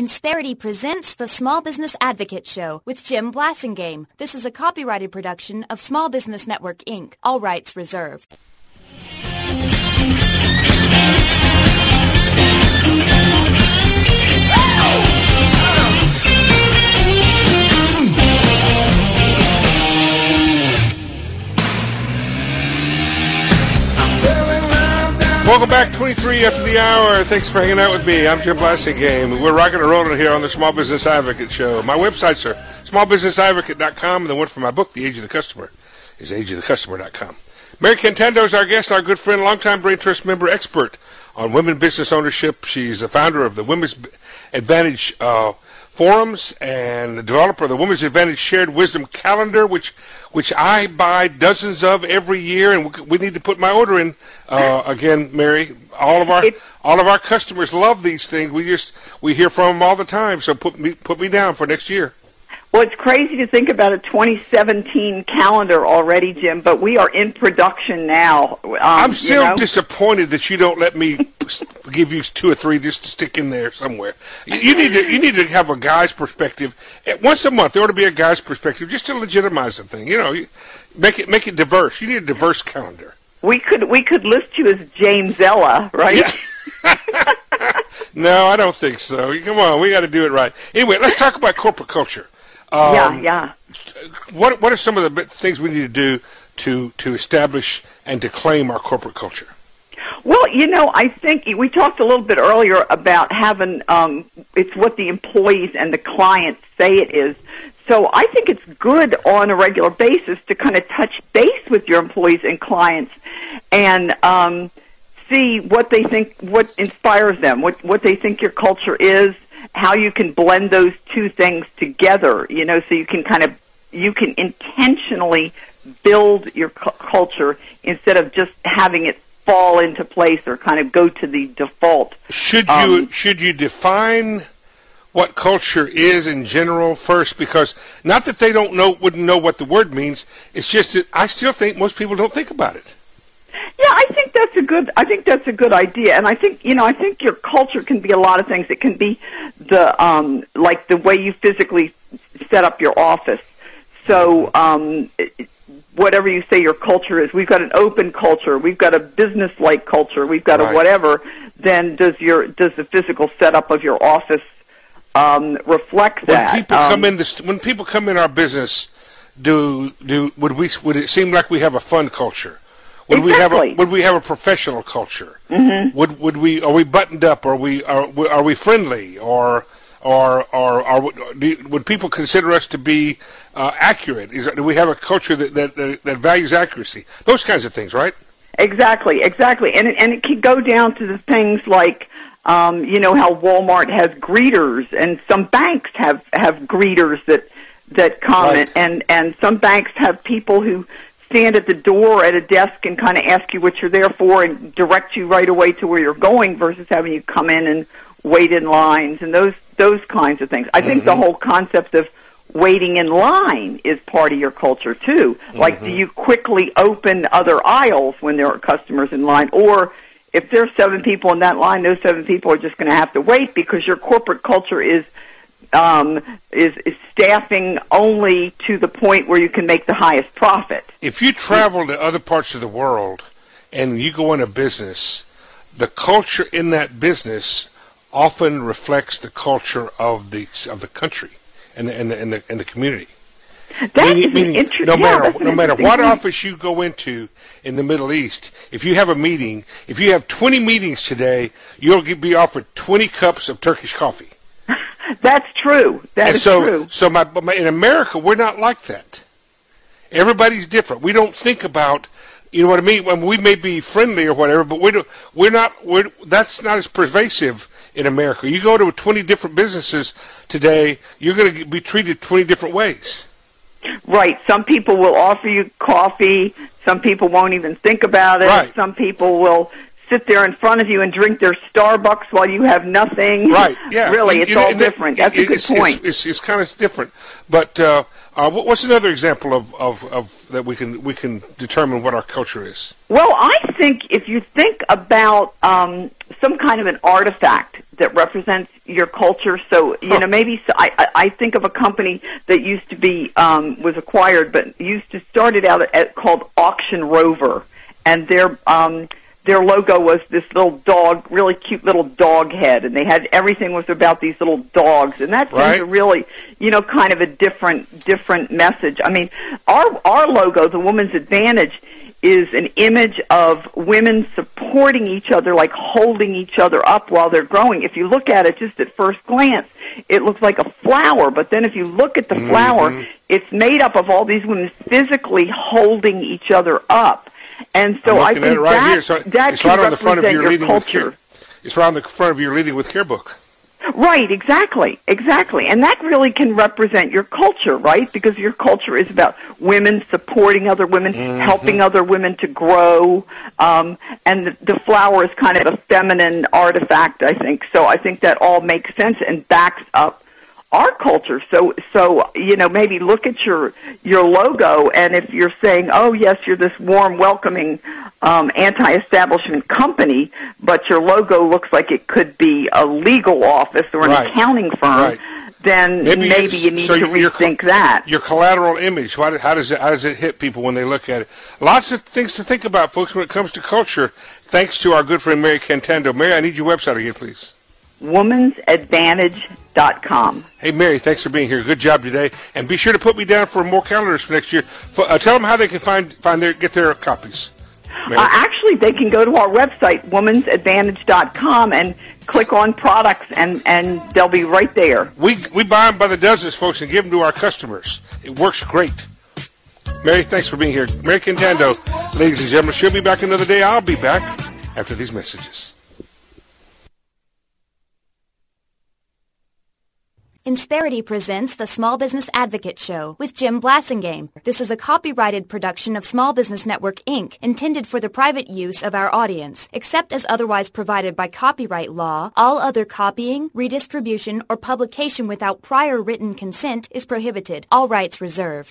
Insperity presents the Small Business Advocate Show with Jim Blasingame. This is a copyrighted production of Small Business Network, Inc., all rights reserved. Welcome back, 23 after the hour. Thanks for hanging out with me. I'm Jim Blasingame. We're rocking and rolling here on the Small Business Advocate Show. My websites are smallbusinessadvocate.com, and the one for my book, The Age of the Customer, is ageofthecustomer.com. Mary Cantando is our guest, our good friend, longtime Brain Trust member, expert on women business ownership. She's the founder of the Women's Advantage forums and the developer of the Women's Advantage Shared Wisdom Calendar, which I buy dozens of every year, and we need to put my order in again, Mary. All of our customers love these things. We hear from them all the time. So put me down for next year. Well, it's crazy to think about a 2017 calendar already, Jim, but we are in production now. I'm still disappointed that you don't let me give you 2 or 3 just to stick in there somewhere. You need to have a guy's perspective. Once a month, there ought to be a guy's perspective just to legitimize the thing. You know, make it diverse. You need a diverse calendar. We could list you as James Ella, right? Yeah. No, I don't think so. Come on, we got to do it right. Anyway, let's talk about corporate culture. Yeah. What are some of the things we need to do to establish and to claim our corporate culture? Well, I think we talked a little bit earlier about having it's what the employees and the clients say it is. So I think it's good on a regular basis to kind of touch base with your employees and clients and see what they think, what inspires them, what they think your culture is, how you can blend those two things together, so you can intentionally build your culture instead of just having it fall into place or kind of go to the default. Should you define what culture is in general first? Because not that they wouldn't know what the word means. It's just that I still think most people don't think about it. Yeah, I think that's a good idea, and I think your culture can be a lot of things. It can be the like the way you physically set up your office. So whatever you say your culture is, we've got an open culture, we've got a business-like culture, we've got a whatever. Then does the physical setup of your office reflect that? When people come in our business, would it seem like we have a fun culture? Would we have a professional culture? Mm-hmm. Are we buttoned up? Are we friendly? Or would people consider us to be accurate? Do we have a culture that values accuracy? Those kinds of things, right? Exactly, and it can go down to the things like how Walmart has greeters, and some banks have greeters that comment, right. and some banks have people who stand at the door at a desk and kind of ask you what you're there for and direct you right away to where you're going versus having you come in and wait in lines and those kinds of things. I think the whole concept of waiting in line is part of your culture too. Like, do you quickly open other aisles when there are customers in line? Or if there's 7 people in that line, those 7 people are just going to have to wait because your corporate culture is staffing only to the point where you can make the highest profit. If you travel to other parts of the world and you go into business, the culture in that business often reflects the culture of the country and the community. Meaning no matter what office you go into in the Middle East, if you have a meeting, if you have 20 meetings today, you'll be offered 20 cups of Turkish coffee. That's true. That is true. So in America, we're not like that. Everybody's different. We don't think about, you know what I mean? When we may be friendly or whatever, but that's not as pervasive in America. You go to 20 different businesses today, you're going to be treated 20 different ways. Right. Some people will offer you coffee. Some people won't even think about it. Right. Some people will sit there in front of you and drink their Starbucks while you have nothing. Right, yeah. Really, it's all different. That's a good point. It's kind of different. But what's another example of that we can determine what our culture is? Well, I think if you think about some kind of an artifact that represents your culture, so maybe I think of a company that used to be was acquired, but started out called Auction Rover, and their logo was this little dog, really cute little dog head, and they had everything was about these little dogs, and that seems a really, kind of a different message. I mean, our logo, the Woman's Advantage, is an image of women supporting each other, like holding each other up while they're growing. If you look at it just at first glance, it looks like a flower, but then if you look at the flower, it's made up of all these women physically holding each other up. And so I think that should represent your culture. It's right on the front of your Leading with Care book. Right, exactly. And that really can represent your culture, right? Because your culture is about women supporting other women, helping other women to grow, and the flower is kind of a feminine artifact, I think. So I think that all makes sense and backs up our culture. So maybe look at your logo, and if you're saying, oh yes, you're this warm, welcoming, anti-establishment company, but your logo looks like it could be a legal office or an accounting firm, then maybe you need to rethink that. Your collateral image, how does it hit people when they look at it? Lots of things to think about, folks, when it comes to culture, thanks to our good friend Mary Cantando. Mary, I need your website again, please. womansadvantage.com. Hey, Mary, thanks for being here. Good job today. And be sure to put me down for more calendars for next year. Tell them how they can get their copies. Actually, they can go to our website, womansadvantage.com, and click on products, and they'll be right there. We buy them by the dozens, folks, and give them to our customers. It works great. Mary, thanks for being here. Mary Cantando, ladies and gentlemen, she'll be back another day. I'll be back after these messages. Insperity presents the Small Business Advocate Show with Jim Blasingame. This is a copyrighted production of Small Business Network, Inc., intended for the private use of our audience. Except as otherwise provided by copyright law, all other copying, redistribution, or publication without prior written consent is prohibited. All rights reserved.